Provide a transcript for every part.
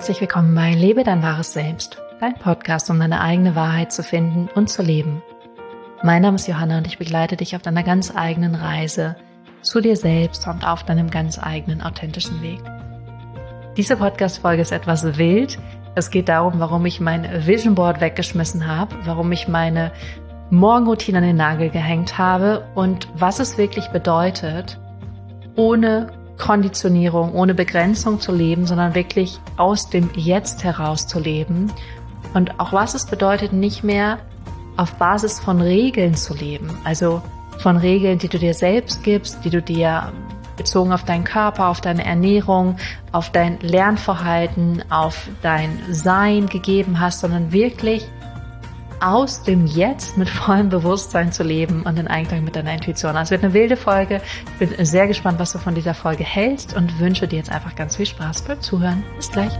Herzlich willkommen bei Lebe dein wahres Selbst, dein Podcast, um deine eigene Wahrheit zu finden und zu leben. Mein Name ist Johanna und ich begleite dich auf deiner ganz eigenen Reise zu dir selbst und auf deinem ganz eigenen authentischen Weg. Diese Podcast-Folge ist etwas wild. Es geht darum, warum ich mein Vision Board weggeschmissen habe, warum ich meine Morgenroutine an den Nagel gehängt habe und was es wirklich bedeutet, ohne Konditionierung, ohne Begrenzung zu leben, sondern wirklich aus dem Jetzt heraus zu leben. Und auch was es bedeutet, nicht mehr auf Basis von Regeln zu leben. Also von Regeln, die du dir selbst gibst, die du dir bezogen auf deinen Körper, auf deine Ernährung, auf dein Lernverhalten, auf dein Sein gegeben hast, sondern wirklich aus dem Jetzt mit vollem Bewusstsein zu leben und in Einklang mit deiner Intuition. Also es wird eine wilde Folge. Ich bin sehr gespannt, was du von dieser Folge hältst und wünsche dir jetzt einfach ganz viel Spaß beim Zuhören. Bis gleich.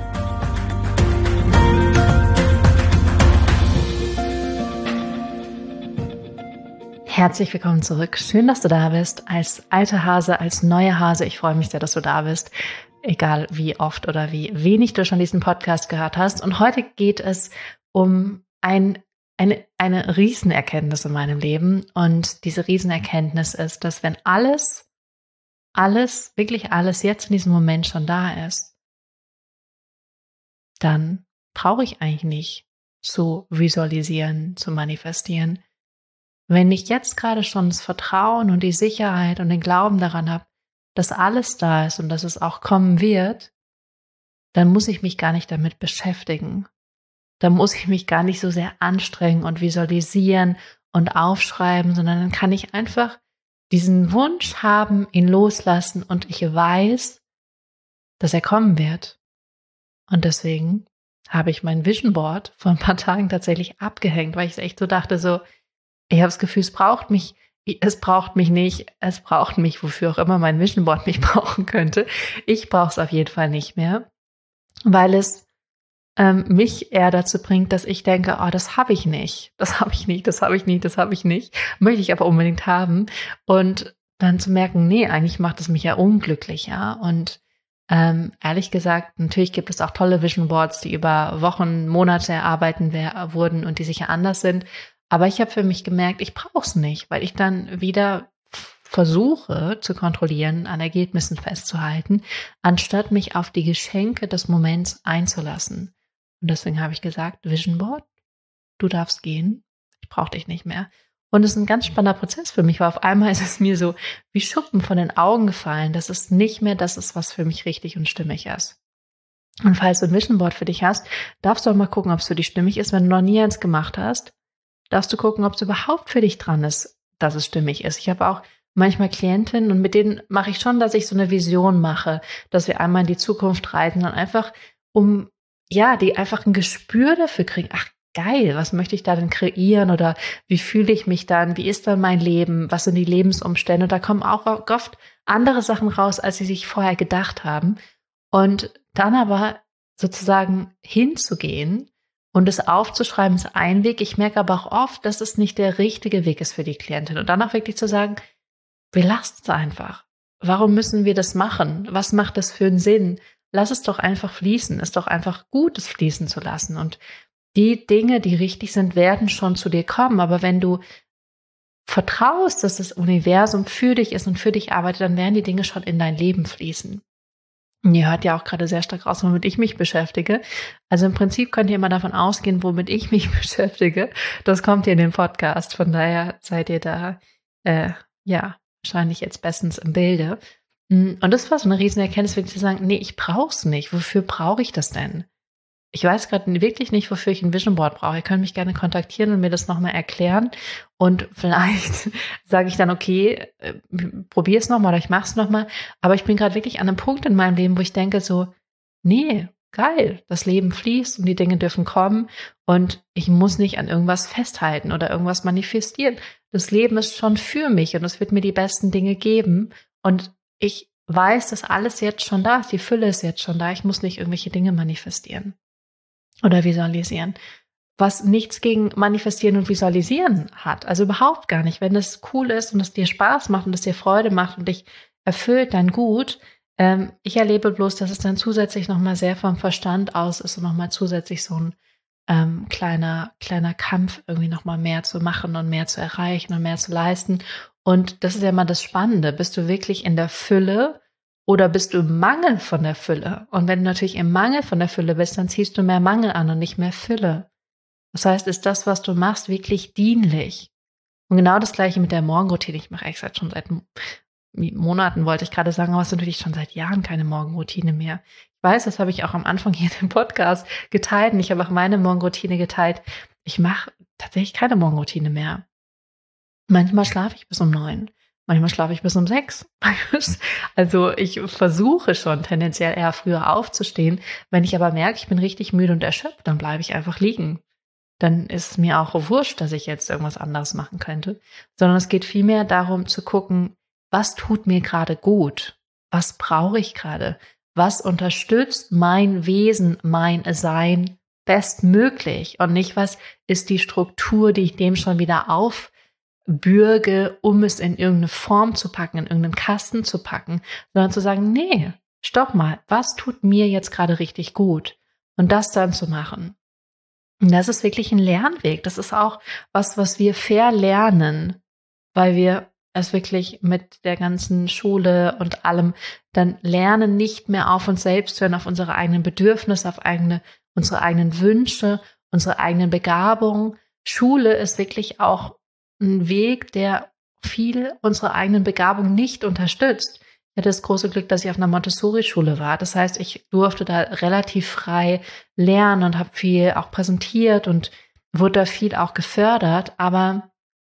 Herzlich willkommen zurück. Schön, dass du da bist. Als alter Hase, als neuer Hase. Ich freue mich sehr, dass du da bist. Egal wie oft oder wie wenig du schon diesen Podcast gehört hast. Und heute geht es um eine Riesenerkenntnis in meinem Leben. Und diese Riesenerkenntnis ist, dass wenn alles, wirklich alles jetzt in diesem Moment schon da ist, dann brauche ich eigentlich nicht zu visualisieren, zu manifestieren. Wenn ich jetzt gerade schon das Vertrauen und die Sicherheit und den Glauben daran habe, dass alles da ist und dass es auch kommen wird, dann muss ich mich gar nicht damit beschäftigen. Da muss ich mich gar nicht so sehr anstrengen und visualisieren und aufschreiben, sondern dann kann ich einfach diesen Wunsch haben, ihn loslassen und ich weiß, dass er kommen wird. Und deswegen habe ich mein Vision Board vor ein paar Tagen tatsächlich abgehängt, weil ich echt so dachte, ich habe das Gefühl, es braucht mich nicht, es braucht mich, wofür auch immer mein Vision Board mich brauchen könnte. Ich brauche es auf jeden Fall nicht mehr, weil es mich eher dazu bringt, dass ich denke, das habe ich nicht, möchte ich aber unbedingt haben. Und dann zu merken, nee, eigentlich macht es mich ja unglücklicher. Und ehrlich gesagt, natürlich gibt es auch tolle Vision Boards, die über Wochen, Monate erarbeiten wurden und die sicher anders sind. Aber ich habe für mich gemerkt, ich brauche es nicht, weil ich dann wieder versuche zu kontrollieren, an Ergebnissen festzuhalten, anstatt mich auf die Geschenke des Moments einzulassen. Und deswegen habe ich gesagt, Vision Board, du darfst gehen, ich brauche dich nicht mehr. Und es ist ein ganz spannender Prozess für mich, weil auf einmal ist es mir so wie Schuppen von den Augen gefallen, dass es nicht mehr das ist, was für mich richtig und stimmig ist. Und falls du ein Vision Board für dich hast, darfst du auch mal gucken, ob es für dich stimmig ist. Wenn du noch nie eins gemacht hast, darfst du gucken, ob es überhaupt für dich dran ist, dass es stimmig ist. Ich habe auch manchmal Klientinnen und mit denen mache ich schon, dass ich so eine Vision mache, dass wir einmal in die Zukunft reisen und einfach die einfach ein Gespür dafür kriegen, ach geil, was möchte ich da denn kreieren oder wie fühle ich mich dann, wie ist dann mein Leben, was sind die Lebensumstände, und da kommen auch oft andere Sachen raus, als sie sich vorher gedacht haben, und dann aber sozusagen hinzugehen und es aufzuschreiben ist ein Weg. Ich merke aber auch oft, dass es nicht der richtige Weg ist für die Klientin, und dann auch wirklich zu sagen, wir lassen es einfach. Warum müssen wir das machen? Was macht das für einen Sinn? Lass es doch einfach fließen. Ist doch einfach gut, es fließen zu lassen. Und die Dinge, die richtig sind, werden schon zu dir kommen. Aber wenn du vertraust, dass das Universum für dich ist und für dich arbeitet, dann werden die Dinge schon in dein Leben fließen. Und ihr hört ja auch gerade sehr stark raus, womit ich mich beschäftige. Also im Prinzip könnt ihr immer davon ausgehen, womit ich mich beschäftige. Das kommt hier in den Podcast. Von daher seid ihr da, wahrscheinlich jetzt bestens im Bilde. Und das war so eine riesen Erkenntnis, wirklich zu sagen, nee, ich brauch's nicht. Wofür brauche ich das denn? Ich weiß gerade wirklich nicht, wofür ich ein Vision Board brauche. Ihr könnt mich gerne kontaktieren und mir das nochmal erklären. Und vielleicht sage ich dann, okay, probier es nochmal oder ich mache es nochmal. Aber ich bin gerade wirklich an einem Punkt in meinem Leben, wo ich denke so, nee, geil, das Leben fließt und die Dinge dürfen kommen und ich muss nicht an irgendwas festhalten oder irgendwas manifestieren. Das Leben ist schon für mich und es wird mir die besten Dinge geben. Und ich weiß, dass alles jetzt schon da ist, die Fülle ist jetzt schon da. Ich muss nicht irgendwelche Dinge manifestieren oder visualisieren. Was nichts gegen Manifestieren und Visualisieren hat. Also überhaupt gar nicht. Wenn es cool ist und es dir Spaß macht und es dir Freude macht und dich erfüllt, dann gut. Ich erlebe bloß, dass es dann zusätzlich nochmal sehr vom Verstand aus ist und nochmal zusätzlich so ein kleiner Kampf, irgendwie nochmal mehr zu machen und mehr zu erreichen und mehr zu leisten. Und das ist ja immer das Spannende. Bist du wirklich in der Fülle oder bist du im Mangel von der Fülle? Und wenn du natürlich im Mangel von der Fülle bist, dann ziehst du mehr Mangel an und nicht mehr Fülle. Das heißt, ist das, was du machst, wirklich dienlich? Und genau das Gleiche mit der Morgenroutine. Ich mache eigentlich schon seit Monaten, wollte ich gerade sagen, aber es ist natürlich schon seit Jahren keine Morgenroutine mehr. Ich weiß, das habe ich auch am Anfang hier in dem Podcast geteilt und ich habe auch meine Morgenroutine geteilt. Ich mache tatsächlich keine Morgenroutine mehr. Manchmal schlafe ich bis um 9, manchmal schlafe ich bis um 6. Also ich versuche schon tendenziell eher früher aufzustehen. Wenn ich aber merke, ich bin richtig müde und erschöpft, dann bleibe ich einfach liegen. Dann ist es mir auch wurscht, dass ich jetzt irgendwas anderes machen könnte. Sondern es geht vielmehr darum zu gucken, was tut mir gerade gut? Was brauche ich gerade? Was unterstützt mein Wesen, mein Sein bestmöglich? Und nicht, was ist die Struktur, die ich dem schon wieder aufbürge, um es in irgendeine Form zu packen, in irgendeinen Kasten zu packen, sondern zu sagen, nee, stopp mal, was tut mir jetzt gerade richtig gut? Und das dann zu machen. Und das ist wirklich ein Lernweg. Das ist auch was wir verlernen, weil wir es wirklich mit der ganzen Schule und allem dann lernen, nicht mehr auf uns selbst hören, auf unsere eigenen Bedürfnisse, auf unsere eigenen Wünsche, unsere eigenen Begabungen. Schule ist wirklich auch ein Weg, der viel unsere eigenen Begabungen nicht unterstützt. Ich hatte das große Glück, dass ich auf einer Montessori-Schule war. Das heißt, ich durfte da relativ frei lernen und habe viel auch präsentiert und wurde da viel auch gefördert. Aber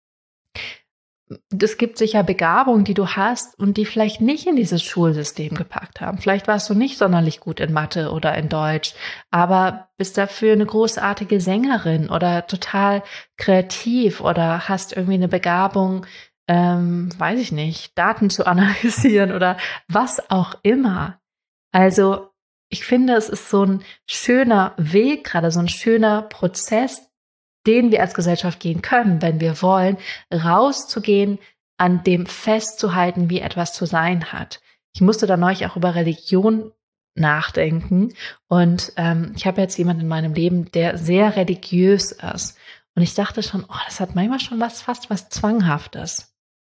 es gibt sicher Begabungen, die du hast und die vielleicht nicht in dieses Schulsystem gepackt haben. Vielleicht warst du nicht sonderlich gut in Mathe oder in Deutsch, aber bist dafür eine großartige Sängerin oder total kreativ oder hast irgendwie eine Begabung, weiß ich nicht, Daten zu analysieren oder was auch immer. Also ich finde, es ist so ein schöner Weg, gerade so ein schöner Prozess, den wir als Gesellschaft gehen können, wenn wir wollen, rauszugehen, an dem festzuhalten, wie etwas zu sein hat. Ich musste da neulich auch über Religion nachdenken und ich habe jetzt jemanden in meinem Leben, der sehr religiös ist und ich dachte schon, oh, das hat manchmal schon fast was Zwanghaftes.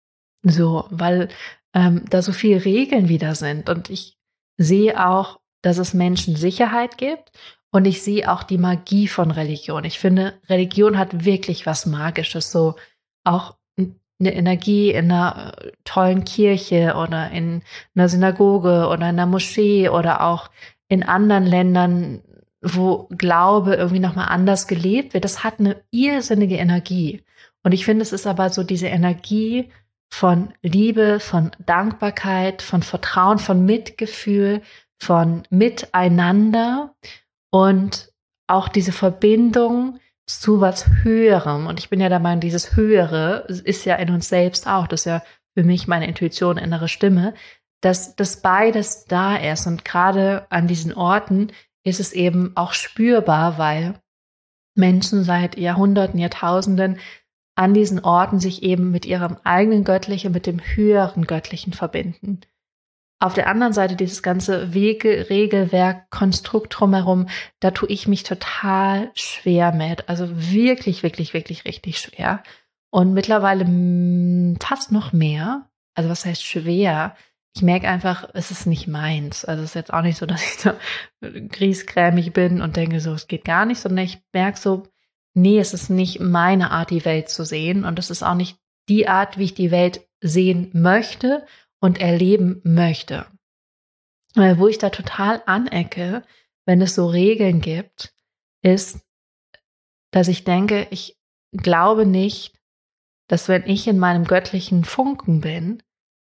So, weil da so viele Regeln wieder sind und ich sehe auch, dass es Menschen Sicherheit gibt und ich sehe auch die Magie von Religion. Ich finde, Religion hat wirklich was Magisches, so auch eine Energie in einer tollen Kirche oder in einer Synagoge oder in einer Moschee oder auch in anderen Ländern, wo Glaube irgendwie nochmal anders gelebt wird. Das hat eine irrsinnige Energie. Und ich finde, es ist aber so diese Energie von Liebe, von Dankbarkeit, von Vertrauen, von Mitgefühl, von Miteinander und auch diese Verbindung zu was Höherem. Und ich bin ja der Meinung, dieses Höhere ist ja in uns selbst auch. Das ist ja für mich meine Intuition, innere Stimme, dass das beides da ist. Und gerade an diesen Orten ist es eben auch spürbar, weil Menschen seit Jahrhunderten, Jahrtausenden an diesen Orten sich eben mit ihrem eigenen Göttlichen, mit dem höheren Göttlichen verbinden. Auf der anderen Seite dieses ganze Regelwerk, Konstrukt drumherum, da tue ich mich total schwer mit. Also wirklich, wirklich, wirklich richtig schwer. Und mittlerweile fast noch mehr. Also was heißt schwer? Ich merke einfach, es ist nicht meins. Also es ist jetzt auch nicht so, dass ich so griesgrämig bin und denke so, es geht gar nicht, sondern ich merke so, nee, es ist nicht meine Art, die Welt zu sehen. Und es ist auch nicht die Art, wie ich die Welt sehen möchte und erleben möchte. Weil wo ich da total anecke, wenn es so Regeln gibt, ist, dass ich denke, ich glaube nicht, dass wenn ich in meinem göttlichen Funken bin,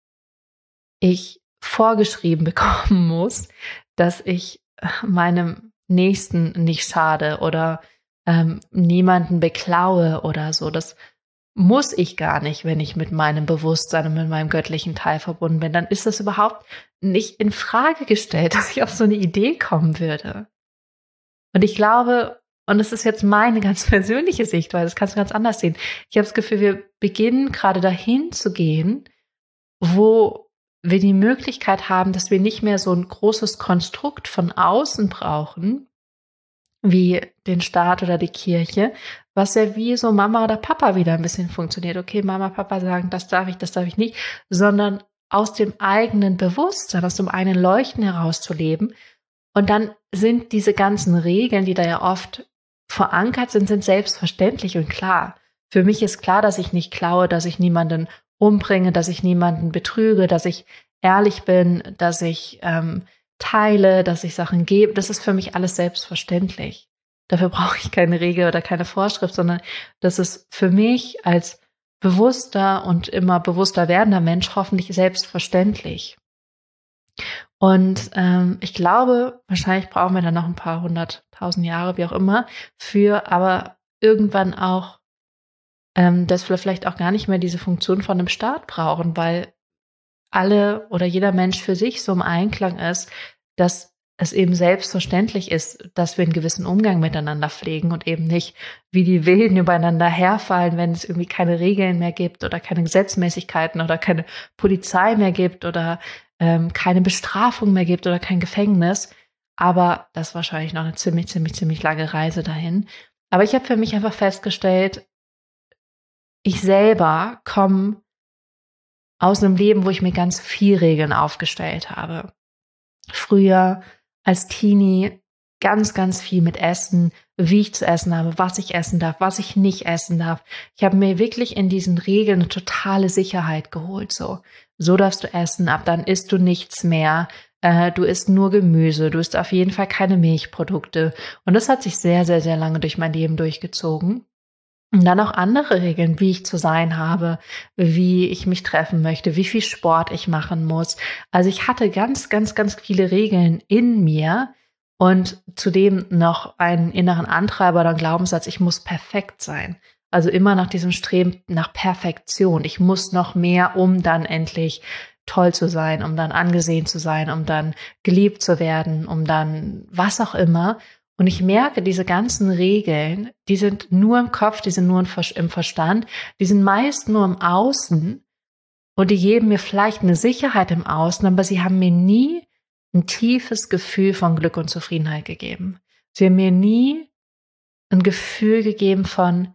ich vorgeschrieben bekommen muss, dass ich meinem Nächsten nicht schade oder niemanden beklaue oder so. Das muss ich gar nicht, wenn ich mit meinem Bewusstsein und mit meinem göttlichen Teil verbunden bin. Dann ist das überhaupt nicht in Frage gestellt, dass ich auf so eine Idee kommen würde. Und ich glaube, und das ist jetzt meine ganz persönliche Sichtweise, das kannst du ganz anders sehen. Ich habe das Gefühl, wir beginnen gerade dahin zu gehen, wo wir die Möglichkeit haben, dass wir nicht mehr so ein großes Konstrukt von außen brauchen, wie den Staat oder die Kirche, was ja wie so Mama oder Papa wieder ein bisschen funktioniert. Okay, Mama, Papa sagen, das darf ich nicht, sondern aus dem eigenen Bewusstsein, aus dem eigenen Leuchten heraus zu leben. Und dann sind diese ganzen Regeln, die da ja oft verankert sind selbstverständlich und klar. Für mich ist klar, dass ich nicht klaue, dass ich niemanden umbringe, dass ich niemanden betrüge, dass ich ehrlich bin, dass ich teile, dass ich Sachen gebe. Das ist für mich alles selbstverständlich. Dafür brauche ich keine Regel oder keine Vorschrift, sondern das ist für mich als bewusster und immer bewusster werdender Mensch hoffentlich selbstverständlich. Und ich glaube, wahrscheinlich brauchen wir dann noch ein paar 100.000 Jahre, wie auch immer, aber irgendwann auch, dass wir vielleicht auch gar nicht mehr diese Funktion von einem Staat brauchen, weil alle oder jeder Mensch für sich so im Einklang ist, dass es eben selbstverständlich ist, dass wir einen gewissen Umgang miteinander pflegen und eben nicht wie die Wilden übereinander herfallen, wenn es irgendwie keine Regeln mehr gibt oder keine Gesetzmäßigkeiten oder keine Polizei mehr gibt oder keine Bestrafung mehr gibt oder kein Gefängnis. Aber das ist wahrscheinlich noch eine ziemlich lange Reise dahin. Aber ich habe für mich einfach festgestellt, ich selber komme aus einem Leben, wo ich mir ganz viel Regeln aufgestellt habe. Früher als Teenie ganz viel mit Essen, wie ich zu essen habe, was ich essen darf, was ich nicht essen darf. Ich habe mir wirklich in diesen Regeln eine totale Sicherheit geholt. So darfst du essen, ab dann isst du nichts mehr. Du isst nur Gemüse, du isst auf jeden Fall keine Milchprodukte. Und das hat sich sehr lange durch mein Leben durchgezogen. Und dann auch andere Regeln, wie ich zu sein habe, wie ich mich treffen möchte, wie viel Sport ich machen muss. Also ich hatte ganz viele Regeln in mir und zudem noch einen inneren Antreiber oder einen Glaubenssatz, ich muss perfekt sein. Also immer nach diesem Streben nach Perfektion. Ich muss noch mehr, um dann endlich toll zu sein, um dann angesehen zu sein, um dann geliebt zu werden, um dann was auch immer. Und ich merke, diese ganzen Regeln, die sind nur im Kopf, die sind nur im Verstand, die sind meist nur im Außen und die geben mir vielleicht eine Sicherheit im Außen, aber sie haben mir nie ein tiefes Gefühl von Glück und Zufriedenheit gegeben. Sie haben mir nie ein Gefühl gegeben von,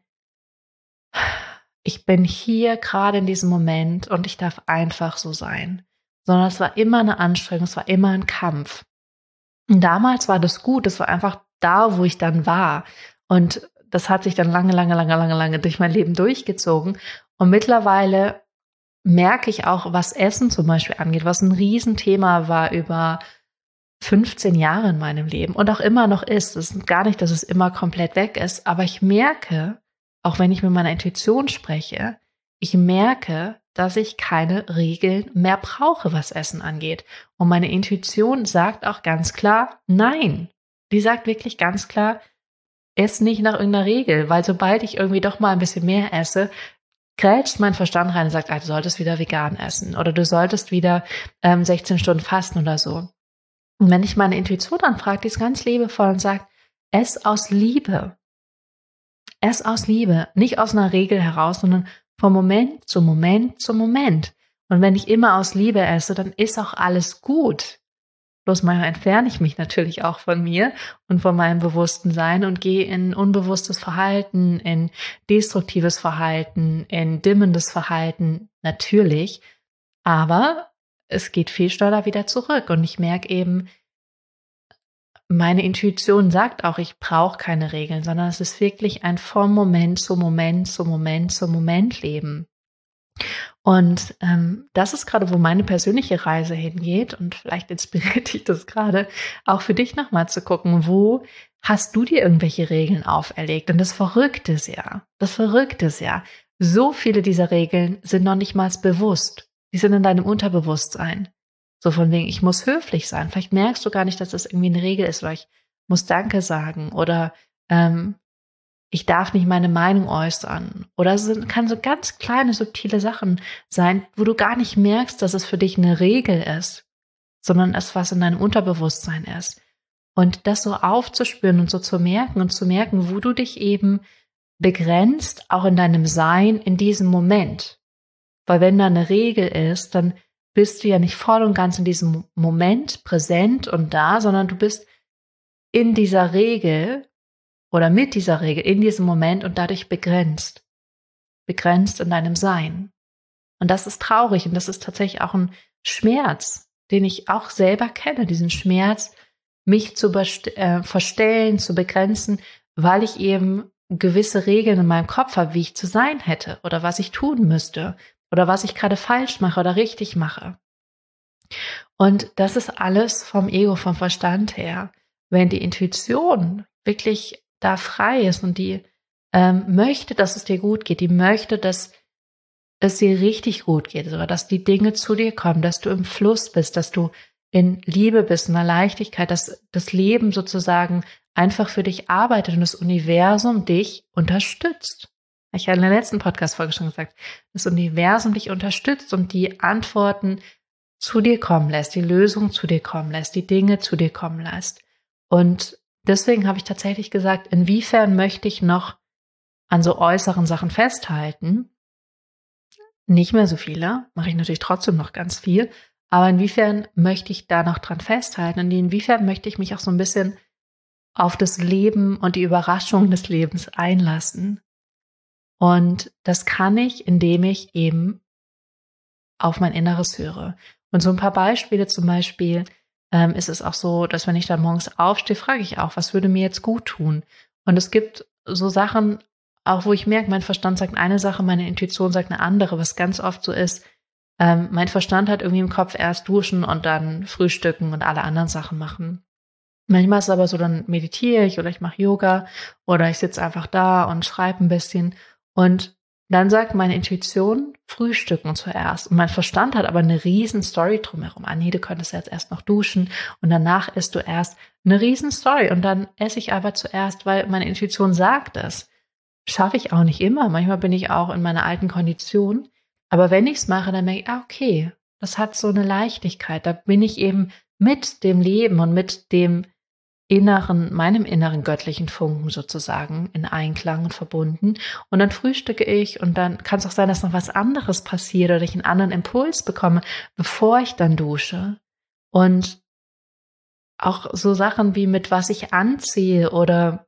ich bin hier gerade in diesem Moment und ich darf einfach so sein. Sondern es war immer eine Anstrengung, es war immer ein Kampf. Und damals war das gut, es war einfach da, wo ich dann war. Und das hat sich dann lange durch mein Leben durchgezogen. Und mittlerweile merke ich auch, was Essen zum Beispiel angeht, was ein Riesenthema war über 15 Jahre in meinem Leben und auch immer noch ist. Es ist gar nicht, dass es immer komplett weg ist, aber ich merke, auch wenn ich mit meiner Intuition spreche, ich merke, dass ich keine Regeln mehr brauche, was Essen angeht. Und meine Intuition sagt auch ganz klar, nein. Die sagt wirklich ganz klar, ess nicht nach irgendeiner Regel, weil sobald ich irgendwie doch mal ein bisschen mehr esse, grätscht mein Verstand rein und sagt, du solltest wieder vegan essen oder du solltest wieder 16 Stunden fasten oder so. Und wenn ich meine Intuition anfrage, die ist ganz liebevoll und sagt, ess aus Liebe. Ess aus Liebe, nicht aus einer Regel heraus, sondern von Moment zu Moment zu Moment. Und wenn ich immer aus Liebe esse, dann ist auch alles gut. Bloß manchmal entferne ich mich natürlich auch von mir und von meinem bewussten Sein und gehe in unbewusstes Verhalten, in destruktives Verhalten, in dimmendes Verhalten, natürlich. Aber es geht viel schneller wieder zurück. Und ich merke eben, meine Intuition sagt auch, ich brauche keine Regeln, sondern es ist wirklich ein vom Moment zu Moment zu Moment zu Moment Leben. Und das ist gerade, wo meine persönliche Reise hingeht und vielleicht inspiriert dich das gerade, auch für dich nochmal zu gucken, wo hast du dir irgendwelche Regeln auferlegt? Und das Verrückte ist ja, so viele dieser Regeln sind noch nicht mal bewusst. Die sind in deinem Unterbewusstsein. So von wegen, ich muss höflich sein. Vielleicht merkst du gar nicht, dass das irgendwie eine Regel ist, weil ich muss Danke sagen oder ich darf nicht meine Meinung äußern. Oder es kann so ganz kleine, subtile Sachen sein, wo du gar nicht merkst, dass es für dich eine Regel ist, sondern es, was in deinem Unterbewusstsein ist. Und das so aufzuspüren und so zu merken, wo du dich eben begrenzt, auch in deinem Sein in diesem Moment. Weil wenn da eine Regel ist, dann bist du ja nicht voll und ganz in diesem Moment präsent und da, sondern du bist in dieser Regel oder mit dieser Regel in diesem Moment und dadurch begrenzt in deinem Sein. Und das ist traurig und das ist tatsächlich auch ein Schmerz, den ich auch selber kenne, diesen Schmerz, mich zu verstellen, zu begrenzen, weil ich eben gewisse Regeln in meinem Kopf habe, wie ich zu sein hätte oder was ich tun müsste oder was ich gerade falsch mache oder richtig mache. Und das ist alles vom Ego, vom Verstand her. Wenn die Intuition wirklich da frei ist und die möchte, dass es dir gut geht, die möchte, dass es dir richtig gut geht, oder dass die Dinge zu dir kommen, dass du im Fluss bist, dass du in Liebe bist, in der Leichtigkeit, dass das Leben sozusagen einfach für dich arbeitet und das Universum dich unterstützt. Ich habe in der letzten Podcast-Folge schon gesagt, das Universum dich unterstützt und die Antworten zu dir kommen lässt, die Lösung zu dir kommen lässt, die Dinge zu dir kommen lässt. Und deswegen habe ich tatsächlich gesagt, inwiefern möchte ich noch an so äußeren Sachen festhalten? Nicht mehr so viele, mache ich natürlich trotzdem noch ganz viel, aber inwiefern möchte ich da noch dran festhalten und inwiefern möchte ich mich auch so ein bisschen auf das Leben und die Überraschung des Lebens einlassen? Und das kann ich, indem ich eben auf mein Inneres höre. Und so ein paar Beispiele, zum Beispiel ist es auch so, dass wenn ich dann morgens aufstehe, frage ich auch, was würde mir jetzt gut tun? Und es gibt so Sachen, auch wo ich merke, mein Verstand sagt eine Sache, meine Intuition sagt eine andere, was ganz oft so ist. Mein Verstand hat irgendwie im Kopf erst duschen und dann frühstücken und alle anderen Sachen machen. Manchmal ist es aber so, dann meditiere ich oder ich mache Yoga oder ich sitze einfach da und schreibe ein bisschen und dann sagt meine Intuition, frühstücken zuerst. Und mein Verstand hat aber eine riesen Story drumherum. Nee, du könntest jetzt erst noch duschen und danach isst du erst eine riesen Story. Und dann esse ich aber zuerst, weil meine Intuition sagt es. Schaffe ich auch nicht immer. Manchmal bin ich auch in meiner alten Kondition. Aber wenn ich es mache, dann merke ich, okay, das hat so eine Leichtigkeit. Da bin ich eben mit dem Leben und mit dem meinem inneren göttlichen Funken sozusagen in Einklang und verbunden. Und dann frühstücke ich und dann kann es auch sein, dass noch was anderes passiert oder ich einen anderen Impuls bekomme, bevor ich dann dusche. Und auch so Sachen wie mit was ich anziehe oder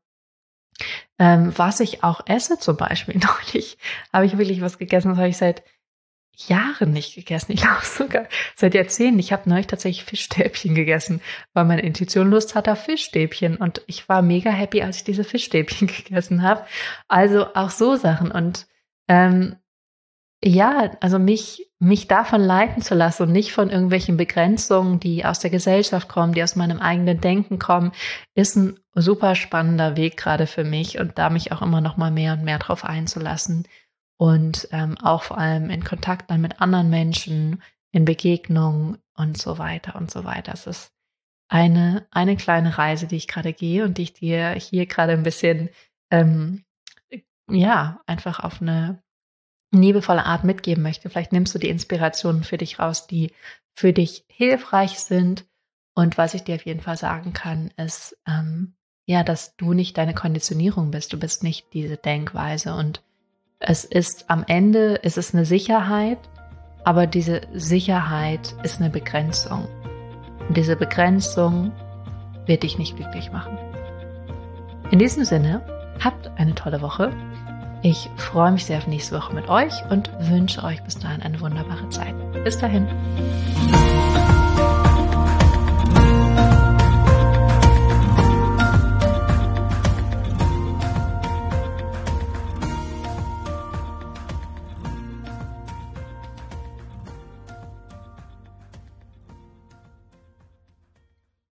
was ich auch esse zum Beispiel. Neulich habe ich wirklich was gegessen, das habe ich seit Jahren nicht gegessen. Ich glaube sogar seit Jahrzehnten. Ich habe neulich tatsächlich Fischstäbchen gegessen, weil meine Intuition Lust hatte auf Fischstäbchen. Und ich war mega happy, als ich diese Fischstäbchen gegessen habe. Also auch so Sachen. Und ja, also mich davon leiten zu lassen und nicht von irgendwelchen Begrenzungen, die aus der Gesellschaft kommen, die aus meinem eigenen Denken kommen, ist ein super spannender Weg gerade für mich und da mich auch immer noch mal mehr und mehr drauf einzulassen und auch vor allem in Kontakt dann mit anderen Menschen, in Begegnungen und so weiter und so weiter. Es ist eine kleine Reise, die ich gerade gehe und die ich dir hier gerade ein bisschen ja, einfach auf eine liebevolle Art mitgeben möchte. Vielleicht nimmst du die Inspirationen für dich raus, die für dich hilfreich sind. Und was ich dir auf jeden Fall sagen kann, ist, ja, dass du nicht deine Konditionierung bist. Du bist nicht diese Denkweise. Und es ist am Ende, ist es eine Sicherheit, aber diese Sicherheit ist eine Begrenzung. Und diese Begrenzung wird dich nicht glücklich machen. In diesem Sinne, habt eine tolle Woche. Ich freue mich sehr auf nächste Woche mit euch und wünsche euch bis dahin eine wunderbare Zeit. Bis dahin.